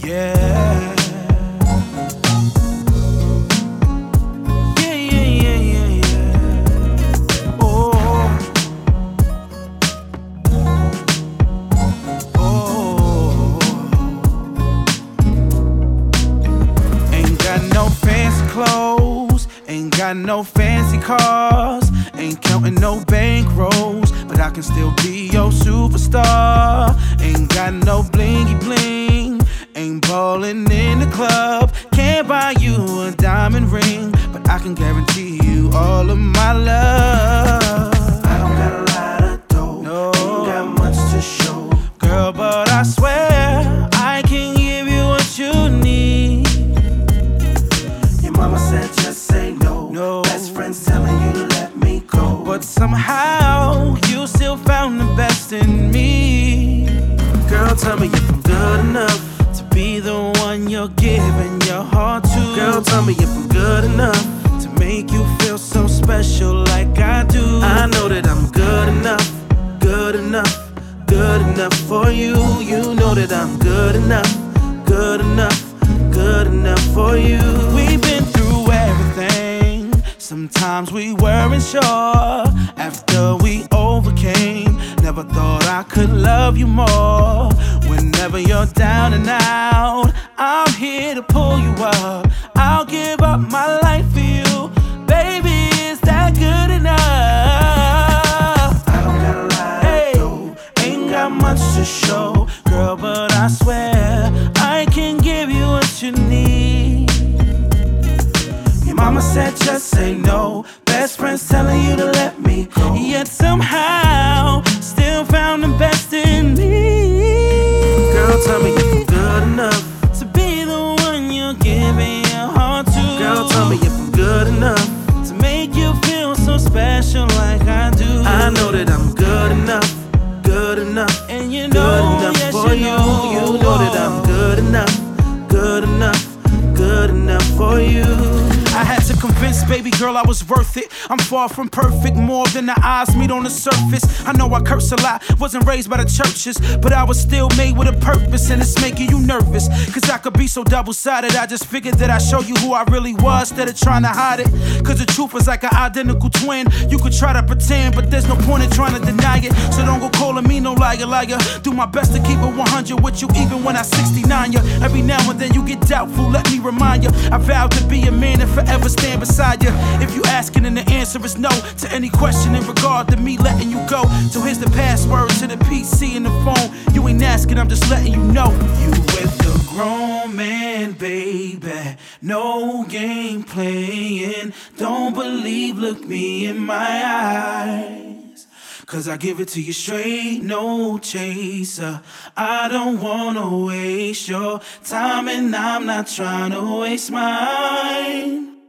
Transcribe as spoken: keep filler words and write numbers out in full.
Yeah. Yeah, yeah, yeah, yeah, yeah. Oh. Oh. Ain't got no fancy clothes, ain't got no fancy cars, ain't counting no bank rolls, but I can still be your superstar. Ain't got no blingy bling, ain't ballin' in the club, can't buy you a diamond ring, but I can guarantee you all of my love. I don't got a lot of dough, no. Ain't got much to show, girl, but I swear I can give you what you need. Your mama said just say no, no. Best friends telling you to let me go, but somehow you still found the best in me. Girl, tell me if I'm good enough to be the one you're giving your heart to. Girl, tell me if I'm good enough to make you feel so special like I do. I know that I'm good enough, good enough, good enough for you. You know that I'm good enough, good enough, good enough for you. We've been through everything, sometimes we weren't sure. After we overcame, never thought I could love you more. Whenever you're down and out, I'm here to pull you up. I'll give up my life for you, baby, is that good enough? I don't got a lot hey, of dough, ain't got much to show, girl, but I swear I can give you what you need. Your mama said just say no, best friends telling you to let me go, yet somehow still found the best in me. Girl, tell me if I'm good enough to be the one you're giving your heart to. Girl, tell me if I'm good enough to make you feel so special like I do. I know that I'm good enough, good enough, and you know, good enough yes, for you you. know. You know that I'm good enough, good enough, good enough for you. I had to convince baby girl I was worth it. I'm far from perfect, more than the eyes meet on the surface. I know I curse a lot, wasn't raised by the churches, but I was still made with a purpose, and it's making you nervous. Cause I could be so double-sided, I just figured that I'd show you who I really was instead of trying to hide it. Cause the truth is like an identical twin. You could try to pretend, but there's no point in trying to deny it. So don't go calling me no liar, liar. Do my best to keep it one hundred with you even when I sixty-nine ya. Every now and then you get doubtful, let me remind ya, I vowed to be a man and forever stand beside you. If you asking and the answer is no to any question in regard to me letting you go, so here's the password to the P C and the phone. You ain't asking, I'm just letting you know. You with the grown man, baby, no game playing. Don't believe, look me in my eyes, cause I give it to you straight, no chaser. I don't wanna waste your time, and I'm not trying to waste mine.